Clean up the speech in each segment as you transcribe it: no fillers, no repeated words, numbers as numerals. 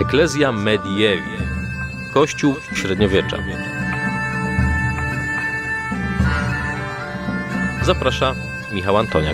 Ecclesia Medievi. Kościół średniowiecza. Zaprasza Michał Antoniak.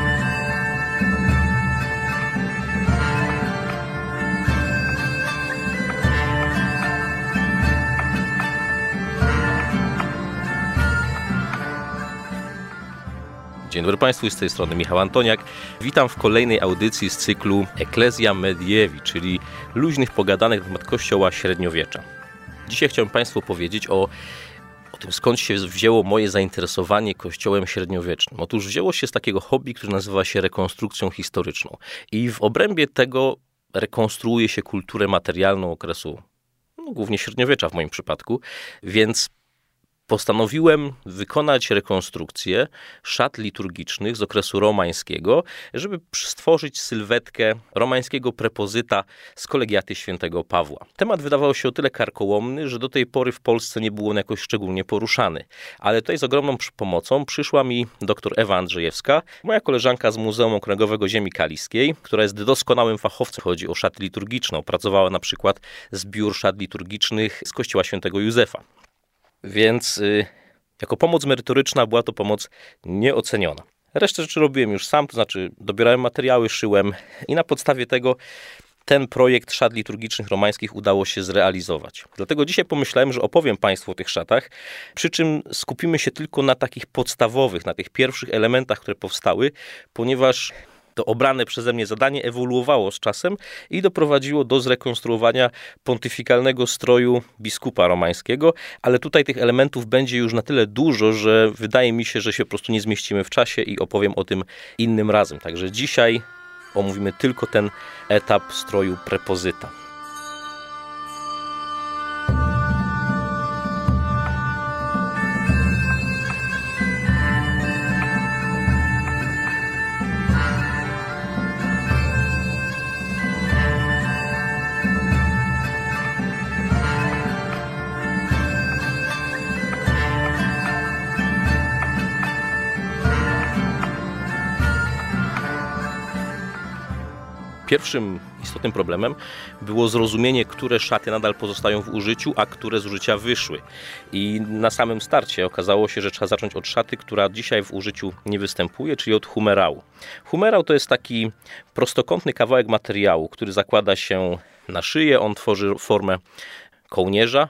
Dzień dobry Państwu, z tej strony Michał Antoniak. Witam w kolejnej audycji z cyklu Ecclesia Medievi, czyli luźnych pogadanek na temat Kościoła średniowiecza. Dzisiaj chciałem Państwu powiedzieć o tym, skąd się wzięło moje zainteresowanie Kościołem średniowiecznym. Otóż wzięło się z takiego hobby, które nazywa się rekonstrukcją historyczną. I w obrębie tego rekonstruuje się kulturę materialną okresu, głównie średniowiecza w moim przypadku, więc postanowiłem wykonać rekonstrukcję szat liturgicznych z okresu romańskiego, żeby stworzyć sylwetkę romańskiego prepozyta z kolegiaty świętego Pawła. Temat wydawał się o tyle karkołomny, że do tej pory w Polsce nie był on jakoś szczególnie poruszany. Ale tutaj z ogromną pomocą przyszła mi dr Ewa Andrzejewska, moja koleżanka z Muzeum Okręgowego Ziemi Kaliskiej, która jest doskonałym fachowcem, chodzi o szaty liturgiczne. Opracowała na przykład zbiór szat liturgicznych z kościoła świętego Józefa. Więc jako pomoc merytoryczna była to pomoc nieoceniona. Resztę rzeczy robiłem już sam, to znaczy dobierałem materiały, szyłem i na podstawie tego ten projekt szat liturgicznych romańskich udało się zrealizować. Dlatego dzisiaj pomyślałem, że opowiem Państwu o tych szatach, przy czym skupimy się tylko na takich podstawowych, na tych pierwszych elementach, które powstały, ponieważ to obrane przeze mnie zadanie ewoluowało z czasem i doprowadziło do zrekonstruowania pontyfikalnego stroju biskupa romańskiego, ale tutaj tych elementów będzie już na tyle dużo, że wydaje mi się, że się po prostu nie zmieścimy w czasie i opowiem o tym innym razem. Także dzisiaj omówimy tylko ten etap stroju prepozyta. Pierwszym istotnym problemem było zrozumienie, które szaty nadal pozostają w użyciu, a które z użycia wyszły. I na samym starcie okazało się, że trzeba zacząć od szaty, która dzisiaj w użyciu nie występuje, czyli od humerału. Humerał to jest taki prostokątny kawałek materiału, który zakłada się na szyję. On tworzy formę kołnierza.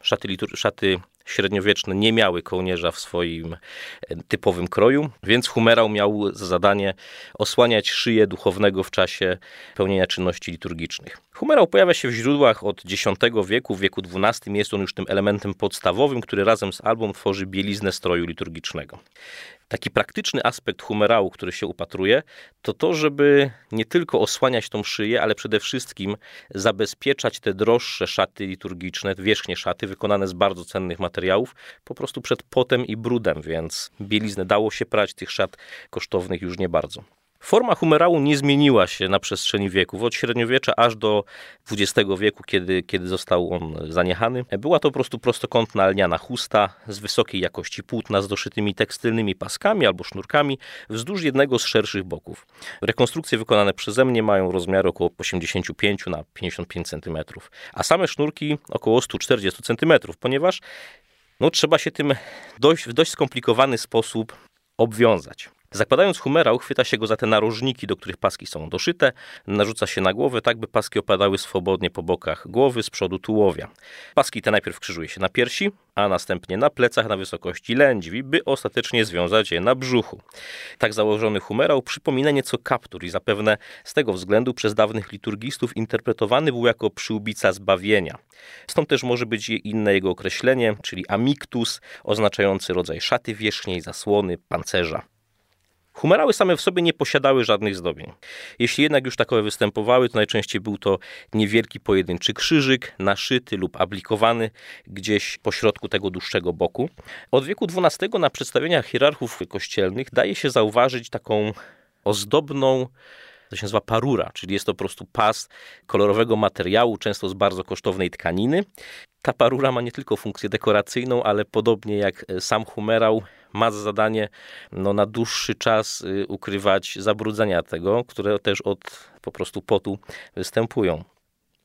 Szaty średniowieczne nie miały kołnierza w swoim typowym kroju, więc humerał miał za zadanie osłaniać szyję duchownego w czasie pełnienia czynności liturgicznych. Humerał pojawia się w źródłach od X wieku, w wieku XII jest on już tym elementem podstawowym, który razem z albą tworzy bieliznę stroju liturgicznego. Taki praktyczny aspekt humerału, który się upatruje, to to, żeby nie tylko osłaniać tą szyję, ale przede wszystkim zabezpieczać te droższe szaty liturgiczne, wierzchnie szaty wykonane z bardzo cennych materiałów, po prostu przed potem i brudem, więc bieliznę dało się prać, tych szat kosztownych już nie bardzo. Forma humerału nie zmieniła się na przestrzeni wieków, od średniowiecza aż do XX wieku, kiedy został on zaniechany. Była to po prostu prostokątna lniana chusta z wysokiej jakości płótna z doszytymi tekstylnymi paskami albo sznurkami wzdłuż jednego z szerszych boków. Rekonstrukcje wykonane przeze mnie mają rozmiary około 85 na 55 cm, a same sznurki około 140 cm, ponieważ trzeba się tym w dość skomplikowany sposób obwiązać. Zakładając humerał, chwyta się go za te narożniki, do których paski są doszyte, narzuca się na głowę, tak by paski opadały swobodnie po bokach głowy, z przodu tułowia. Paski te najpierw krzyżuje się na piersi, a następnie na plecach na wysokości lędźwi, by ostatecznie związać je na brzuchu. Tak założony humerał przypomina nieco kaptur i zapewne z tego względu przez dawnych liturgistów interpretowany był jako przyłbica zbawienia. Stąd też może być inne jego określenie, czyli amictus, oznaczający rodzaj szaty wierzchniej, zasłony, pancerza. Humerały same w sobie nie posiadały żadnych zdobień. Jeśli jednak już takowe występowały, to najczęściej był to niewielki pojedynczy krzyżyk, naszyty lub aplikowany gdzieś pośrodku tego dłuższego boku. Od wieku XII na przedstawieniach hierarchów kościelnych daje się zauważyć taką ozdobną, to się nazywa parura, czyli jest to po prostu pas kolorowego materiału, często z bardzo kosztownej tkaniny. Ta parura ma nie tylko funkcję dekoracyjną, ale podobnie jak sam humerał ma za zadanie na dłuższy czas ukrywać zabrudzenia tego, które też od po prostu potu występują.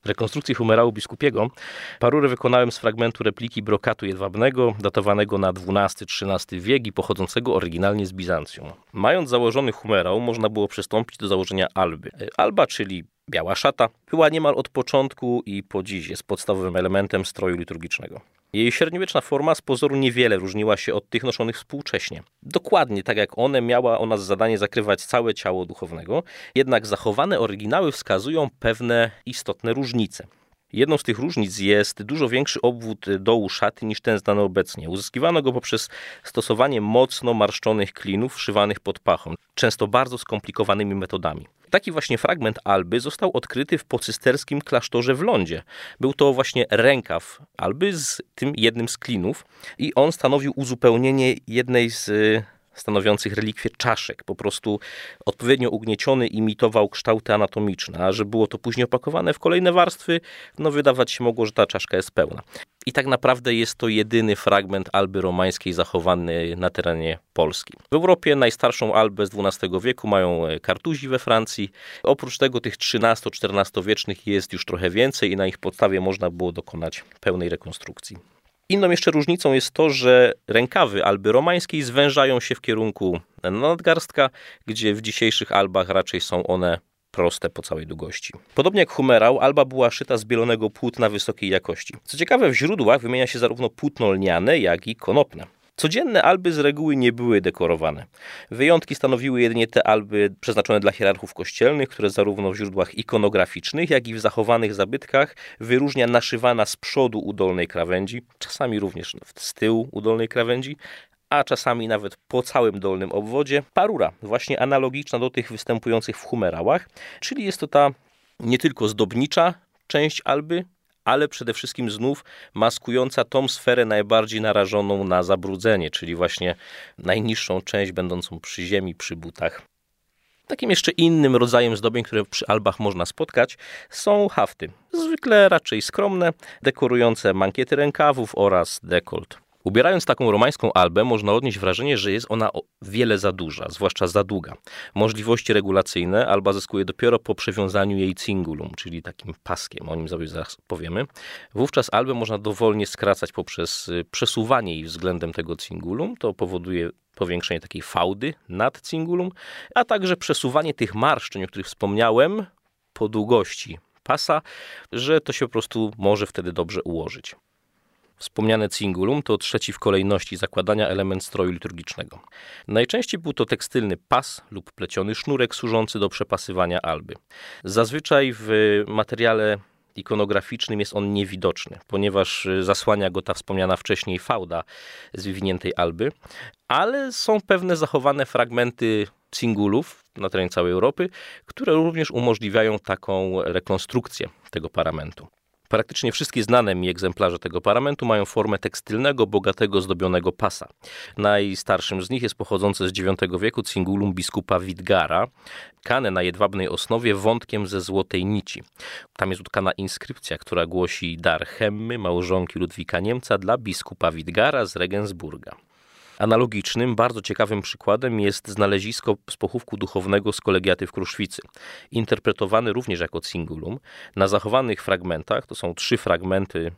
rekonstrukcji fumerału biskupiego parurę wykonałem z fragmentu repliki brokatu jedwabnego, datowanego na XII-XIII wiek i pochodzącego oryginalnie z Bizancjum. Mając założony fumerał, można było przystąpić do założenia alby. Alba, czyli biała szata, była niemal od początku i po dziś jest podstawowym elementem stroju liturgicznego. Jej średniowieczna forma z pozoru niewiele różniła się od tych noszonych współcześnie. Dokładnie tak jak one, miała ona za zadanie zakrywać całe ciało duchownego, jednak zachowane oryginały wskazują pewne istotne różnice. Jedną z tych różnic jest dużo większy obwód dołu szaty niż ten znany obecnie. Uzyskiwano go poprzez stosowanie mocno marszczonych klinów wszywanych pod pachą, często bardzo skomplikowanymi metodami. Taki właśnie fragment alby został odkryty w pocysterskim klasztorze w Londzie. Był to właśnie rękaw alby z tym jednym z klinów i on stanowił uzupełnienie jednej z stanowiących relikwie czaszek. Po prostu odpowiednio ugnieciony imitował kształty anatomiczne, a że było to później opakowane w kolejne warstwy, wydawać się mogło, że ta czaszka jest pełna. I tak naprawdę jest to jedyny fragment alby romańskiej zachowany na terenie Polski. W Europie najstarszą albę z XII wieku mają Kartuzi we Francji. Oprócz tego tych XIII-XIV wiecznych jest już trochę więcej i na ich podstawie można było dokonać pełnej rekonstrukcji. Inną jeszcze różnicą jest to, że rękawy alby romańskiej zwężają się w kierunku nadgarstka, gdzie w dzisiejszych albach raczej są one proste po całej długości. Podobnie jak fumerał, alba była szyta z bielonego płótna wysokiej jakości. Co ciekawe, w źródłach wymienia się zarówno płótno lniane, jak i konopne. Codzienne alby z reguły nie były dekorowane. Wyjątki stanowiły jedynie te alby przeznaczone dla hierarchów kościelnych, które zarówno w źródłach ikonograficznych, jak i w zachowanych zabytkach wyróżnia naszywana z przodu u dolnej krawędzi, czasami również z tyłu u dolnej krawędzi, a czasami nawet po całym dolnym obwodzie, parura, właśnie analogiczna do tych występujących w fumerałach, czyli jest to ta nie tylko zdobnicza część alby, ale przede wszystkim znów maskująca tą sferę najbardziej narażoną na zabrudzenie, czyli właśnie najniższą część będącą przy ziemi, przy butach. Takim jeszcze innym rodzajem zdobień, które przy albach można spotkać, są hafty. Zwykle raczej skromne, dekorujące mankiety rękawów oraz dekolt. Ubierając taką romańską albę można odnieść wrażenie, że jest ona o wiele za duża, zwłaszcza za długa. Możliwości regulacyjne alba zyskuje dopiero po przewiązaniu jej cingulum, czyli takim paskiem, o nim sobie zaraz powiemy. Wówczas albę można dowolnie skracać poprzez przesuwanie jej względem tego cingulum, to powoduje powiększenie takiej fałdy nad cingulum, a także przesuwanie tych marszczeń, o których wspomniałem, po długości pasa, że to się po prostu może wtedy dobrze ułożyć. Wspomniane cingulum to trzeci w kolejności zakładania element stroju liturgicznego. Najczęściej był to tekstylny pas lub pleciony sznurek służący do przepasywania alby. Zazwyczaj w materiale ikonograficznym jest on niewidoczny, ponieważ zasłania go ta wspomniana wcześniej fałda z wywiniętej alby, ale są pewne zachowane fragmenty cingulów na terenie całej Europy, które również umożliwiają taką rekonstrukcję tego paramentu. Praktycznie wszystkie znane mi egzemplarze tego paramentu mają formę tekstylnego, bogatego, zdobionego pasa. Najstarszym z nich jest pochodzące z IX wieku cingulum biskupa Widgara, tkane na jedwabnej osnowie wątkiem ze złotej nici. Tam jest utkana inskrypcja, która głosi dar Hemmy, małżonki Ludwika Niemca, dla biskupa Widgara z Regensburga. Analogicznym, bardzo ciekawym przykładem jest znalezisko z pochówku duchownego z kolegiaty w Kruszwicy. Interpretowany również jako cingulum. Na zachowanych fragmentach, to są 3 fragmenty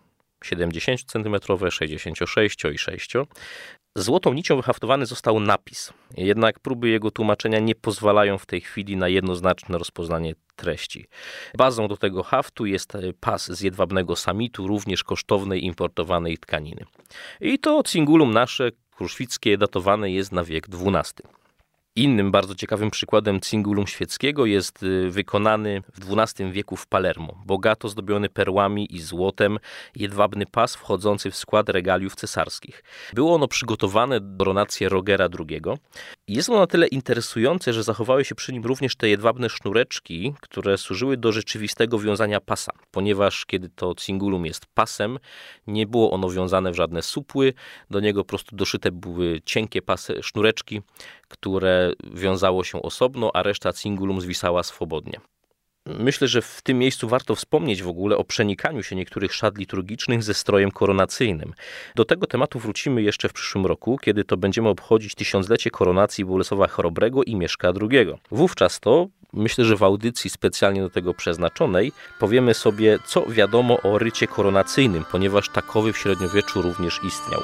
70 cm, 66 i 6. Złotą nicią wyhaftowany został napis. Jednak próby jego tłumaczenia nie pozwalają w tej chwili na jednoznaczne rozpoznanie treści. Bazą do tego haftu jest pas z jedwabnego samitu, również kosztownej importowanej tkaniny. I to cingulum nasze kruszwickie datowane jest na wiek XII. Innym bardzo ciekawym przykładem cingulum świeckiego jest wykonany w XII wieku w Palermo. Bogato zdobiony perłami i złotem jedwabny pas wchodzący w skład regaliów cesarskich. Było ono przygotowane do koronacji Rogera II. Jest ono na tyle interesujące, że zachowały się przy nim również te jedwabne sznureczki, które służyły do rzeczywistego wiązania pasa, ponieważ kiedy to cingulum jest pasem, nie było ono wiązane w żadne supły, do niego po prostu doszyte były cienkie sznureczki, które wiązało się osobno, a reszta cingulum zwisała swobodnie. Myślę, że w tym miejscu warto wspomnieć w ogóle o przenikaniu się niektórych szat liturgicznych ze strojem koronacyjnym. Do tego tematu wrócimy jeszcze w przyszłym roku, kiedy to będziemy obchodzić 1000-lecie koronacji Bolesława Chrobrego i Mieszka II. Wówczas to myślę, że w audycji specjalnie do tego przeznaczonej powiemy sobie, co wiadomo o rycie koronacyjnym, ponieważ takowy w średniowieczu również istniał.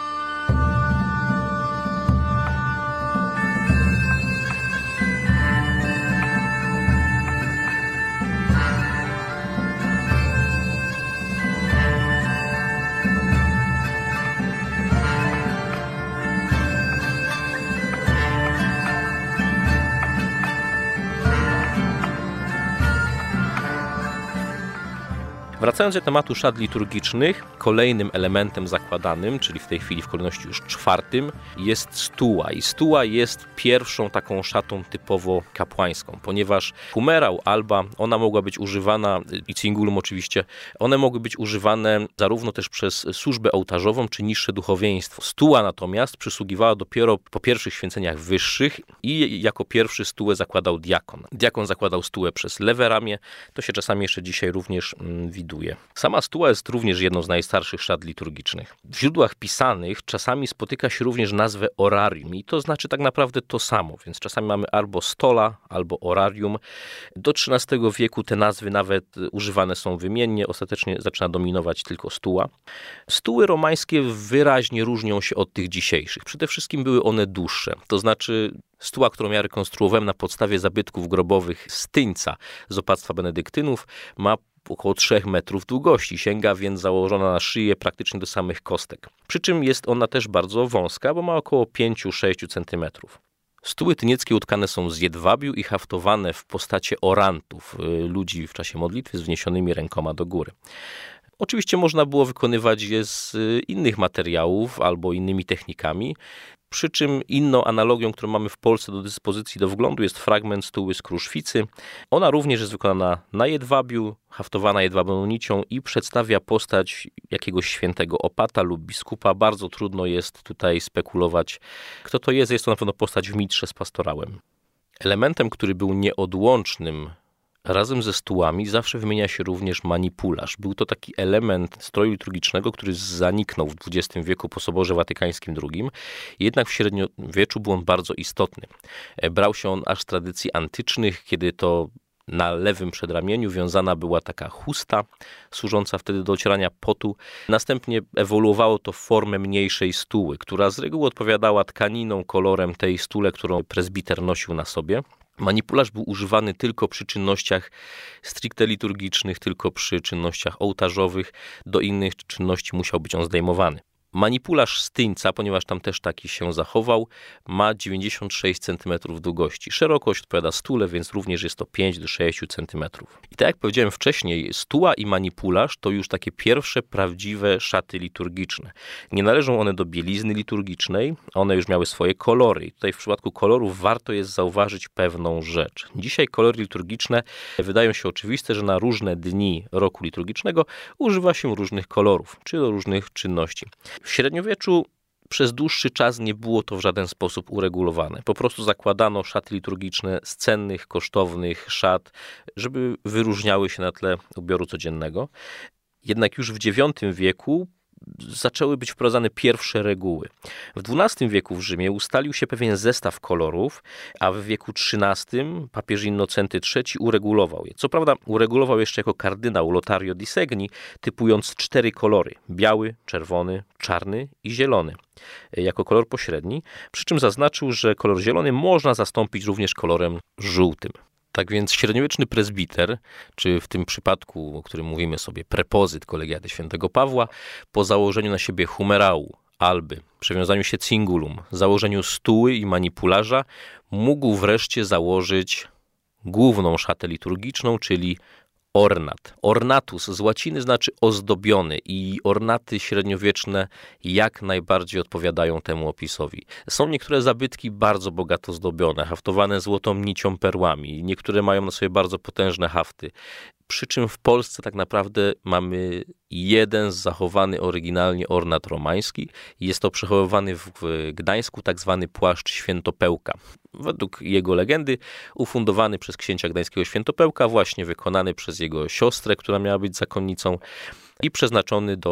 Wracając do tematu szat liturgicznych, kolejnym elementem zakładanym, czyli w tej chwili w kolejności już 4, jest stuła. I stuła jest pierwszą taką szatą typowo kapłańską, ponieważ humerał, alba, ona mogła być używana, i cingulum oczywiście, one mogły być używane zarówno też przez służbę ołtarzową, czy niższe duchowieństwo. Stuła natomiast przysługiwała dopiero po pierwszych święceniach wyższych i jako pierwszy stułę zakładał diakon. Diakon zakładał stułę przez lewe ramię, to się czasami jeszcze dzisiaj również widuje. Sama stuła jest również jedną z najstarszych szat liturgicznych. W źródłach pisanych czasami spotyka się również nazwę orarium i to znaczy tak naprawdę to samo, więc czasami mamy albo stola, albo orarium. Do XIII wieku te nazwy nawet używane są wymiennie, ostatecznie zaczyna dominować tylko stuła. Stuły romańskie wyraźnie różnią się od tych dzisiejszych. Przede wszystkim były one dłuższe, to znaczy stuła, którą ja rekonstruowałem na podstawie zabytków grobowych z Tyńca z opactwa benedyktynów, ma około 3 metrów długości. Sięga więc założona na szyję praktycznie do samych kostek. Przy czym jest ona też bardzo wąska, bo ma około 5-6 centymetrów. Stuły tynieckie utkane są z jedwabiu i haftowane w postaci orantów, ludzi w czasie modlitwy z wzniesionymi rękoma do góry. Oczywiście można było wykonywać je z innych materiałów albo innymi technikami. Przy czym inną analogią, którą mamy w Polsce do dyspozycji do wglądu, jest fragment stuły z Kruszwicy. Ona również jest wykonana na jedwabiu, haftowana jedwabną nicią i przedstawia postać jakiegoś świętego opata lub biskupa. Bardzo trudno jest tutaj spekulować, kto to jest. Jest to na pewno postać w mitrze z pastorałem. Elementem, który był nieodłącznym razem ze stułami zawsze wymienia się również manipularz. Był to taki element stroju liturgicznego, który zaniknął w XX wieku po Soborze Watykańskim II. Jednak w średniowieczu był on bardzo istotny. Brał się on aż z tradycji antycznych, kiedy to na lewym przedramieniu wiązana była taka chusta, służąca wtedy do ocierania potu. Następnie ewoluowało to w formę mniejszej stuły, która z reguły odpowiadała tkaniną, kolorem tej stule, którą prezbiter nosił na sobie. Manipularz był używany tylko przy czynnościach stricte liturgicznych, tylko przy czynnościach ołtarzowych. Do innych czynności musiał być on zdejmowany. Manipularz z Tyńca, ponieważ tam też taki się zachował, ma 96 cm długości. Szerokość odpowiada stule, więc również jest to 5-6 cm. I tak jak powiedziałem wcześniej, stuła i manipularz to już takie pierwsze prawdziwe szaty liturgiczne. Nie należą one do bielizny liturgicznej, one już miały swoje kolory. I tutaj w przypadku kolorów warto jest zauważyć pewną rzecz. Dzisiaj kolory liturgiczne wydają się oczywiste, że na różne dni roku liturgicznego używa się różnych kolorów, czy do różnych czynności. W średniowieczu przez dłuższy czas nie było to w żaden sposób uregulowane. Po prostu zakładano szaty liturgiczne z cennych, kosztownych szat, żeby wyróżniały się na tle ubioru codziennego. Jednak już w IX wieku zaczęły być wprowadzane pierwsze reguły. W XII wieku w Rzymie ustalił się pewien zestaw kolorów, a w wieku XIII papież Innocenty III uregulował je. Co prawda uregulował jeszcze jako kardynał Lotario di Segni, typując 4 kolory: biały, czerwony, czarny i zielony jako kolor pośredni, przy czym zaznaczył, że kolor zielony można zastąpić również kolorem żółtym. Tak więc średniowieczny prezbiter, czy w tym przypadku, o którym mówimy sobie prepozyt Kolegiaty Świętego Pawła, po założeniu na siebie humerału, alby, przewiązaniu się cingulum, założeniu stuły i manipularza, mógł wreszcie założyć główną szatę liturgiczną, czyli ornat. Ornatus z łaciny znaczy ozdobiony i ornaty średniowieczne jak najbardziej odpowiadają temu opisowi. Są niektóre zabytki bardzo bogato zdobione, haftowane złotą nicią, perłami. Niektóre mają na sobie bardzo potężne hafty. Przy czym w Polsce tak naprawdę mamy jeden zachowany oryginalnie ornat romański. Jest to przechowywany w Gdańsku tak zwany płaszcz Świętopełka. Według jego legendy ufundowany przez księcia gdańskiego Świętopełka, właśnie wykonany przez jego siostrę, która miała być zakonnicą i przeznaczony do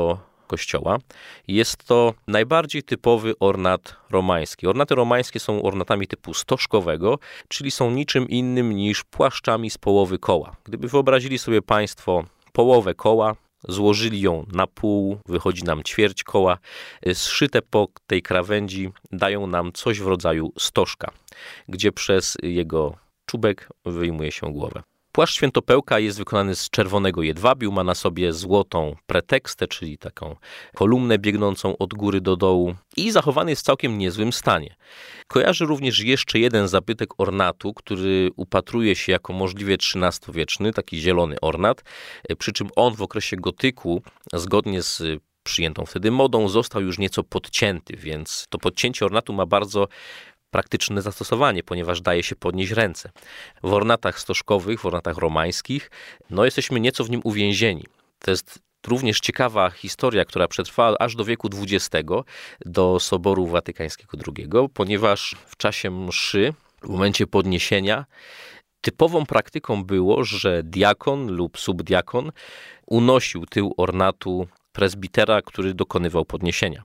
kościoła. Jest to najbardziej typowy ornat romański. Ornaty romańskie są ornatami typu stożkowego, czyli są niczym innym niż płaszczami z połowy koła. Gdyby wyobrazili sobie Państwo połowę koła, złożyli ją na pół, wychodzi nam ćwierć koła, zszyte po tej krawędzi dają nam coś w rodzaju stożka, gdzie przez jego czubek wyjmuje się głowę. Płaszcz Świętopełka jest wykonany z czerwonego jedwabiu, ma na sobie złotą pretekstę, czyli taką kolumnę biegnącą od góry do dołu i zachowany jest w całkiem niezłym stanie. Kojarzy również jeszcze jeden zabytek ornatu, który upatruje się jako możliwie XIII-wieczny, taki zielony ornat, przy czym on w okresie gotyku, zgodnie z przyjętą wtedy modą, został już nieco podcięty, więc to podcięcie ornatu ma bardzo praktyczne zastosowanie, ponieważ daje się podnieść ręce. W ornatach stożkowych, w ornatach romańskich, jesteśmy nieco w nim uwięzieni. To jest również ciekawa historia, która przetrwała aż do wieku XX, do Soboru Watykańskiego II, ponieważ w czasie mszy, w momencie podniesienia, typową praktyką było, że diakon lub subdiakon unosił tył ornatu prezbitera, który dokonywał podniesienia.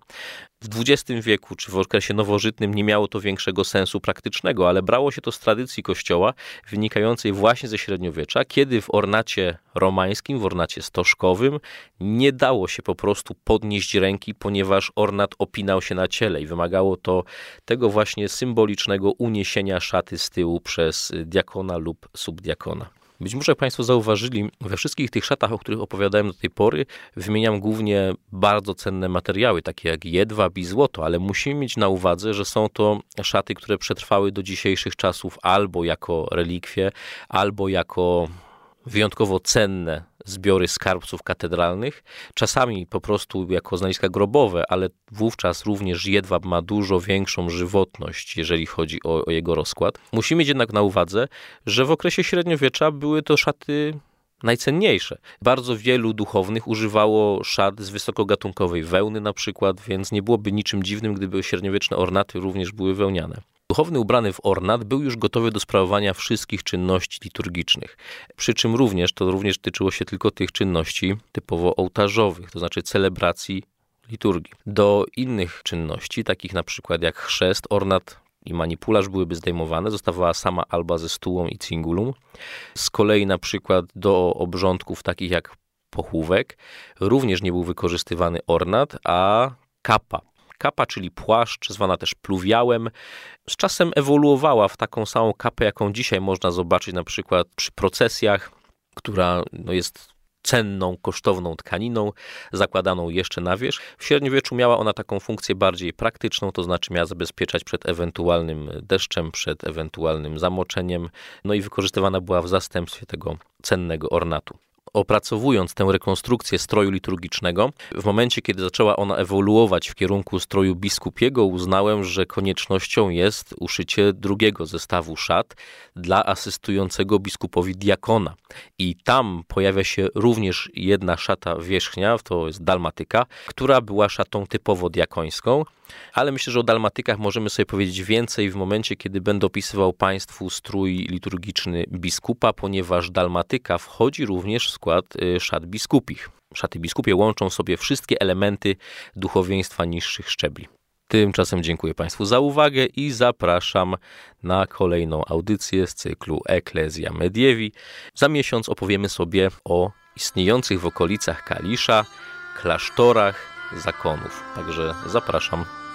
W XX wieku czy w okresie nowożytnym nie miało to większego sensu praktycznego, ale brało się to z tradycji Kościoła wynikającej właśnie ze średniowiecza, kiedy w ornacie romańskim, w ornacie stożkowym nie dało się po prostu podnieść ręki, ponieważ ornat opinał się na ciele i wymagało to tego właśnie symbolicznego uniesienia szaty z tyłu przez diakona lub subdiakona. Być może Państwo zauważyli, we wszystkich tych szatach, o których opowiadałem do tej pory, wymieniam głównie bardzo cenne materiały, takie jak jedwab i złoto, ale musimy mieć na uwadze, że są to szaty, które przetrwały do dzisiejszych czasów albo jako relikwie, albo jako wyjątkowo cenne zbiory skarbców katedralnych, czasami po prostu jako znaleziska grobowe, ale wówczas również jedwab ma dużo większą żywotność, jeżeli chodzi o jego rozkład. Musimy mieć jednak na uwadze, że w okresie średniowiecza były to szaty najcenniejsze. Bardzo wielu duchownych używało szat z wysokogatunkowej wełny na przykład, więc nie byłoby niczym dziwnym, gdyby średniowieczne ornaty również były wełniane. Duchowny ubrany w ornat był już gotowy do sprawowania wszystkich czynności liturgicznych. Przy czym to również tyczyło się tylko tych czynności typowo ołtarzowych, to znaczy celebracji liturgii. Do innych czynności, takich na przykład jak chrzest, ornat i manipularz byłyby zdejmowane, zostawała sama alba ze stułą i cingulum. Z kolei na przykład do obrządków takich jak pochówek również nie był wykorzystywany ornat, a kapa. Kapa, czyli płaszcz, zwana też pluwiałem, z czasem ewoluowała w taką samą kapę, jaką dzisiaj można zobaczyć na przykład przy procesjach, która jest cenną, kosztowną tkaniną, zakładaną jeszcze na wierzch. W średniowieczu miała ona taką funkcję bardziej praktyczną, to znaczy miała zabezpieczać przed ewentualnym deszczem, przed ewentualnym zamoczeniem, i wykorzystywana była w zastępstwie tego cennego ornatu. Opracowując tę rekonstrukcję stroju liturgicznego, w momencie, kiedy zaczęła ona ewoluować w kierunku stroju biskupiego, uznałem, że koniecznością jest uszycie drugiego zestawu szat dla asystującego biskupowi diakona. I tam pojawia się również jedna szata wierzchnia, to jest dalmatyka, która była szatą typowo diakońską, ale myślę, że o dalmatykach możemy sobie powiedzieć więcej w momencie, kiedy będę opisywał Państwu strój liturgiczny biskupa, ponieważ dalmatyka wchodzi również w skład szat biskupich. Szaty biskupie łączą w sobie wszystkie elementy duchowieństwa niższych szczebli. Tymczasem dziękuję Państwu za uwagę i zapraszam na kolejną audycję z cyklu Ecclesia Medievi. Za miesiąc opowiemy sobie o istniejących w okolicach Kalisza klasztorach zakonów. Także zapraszam.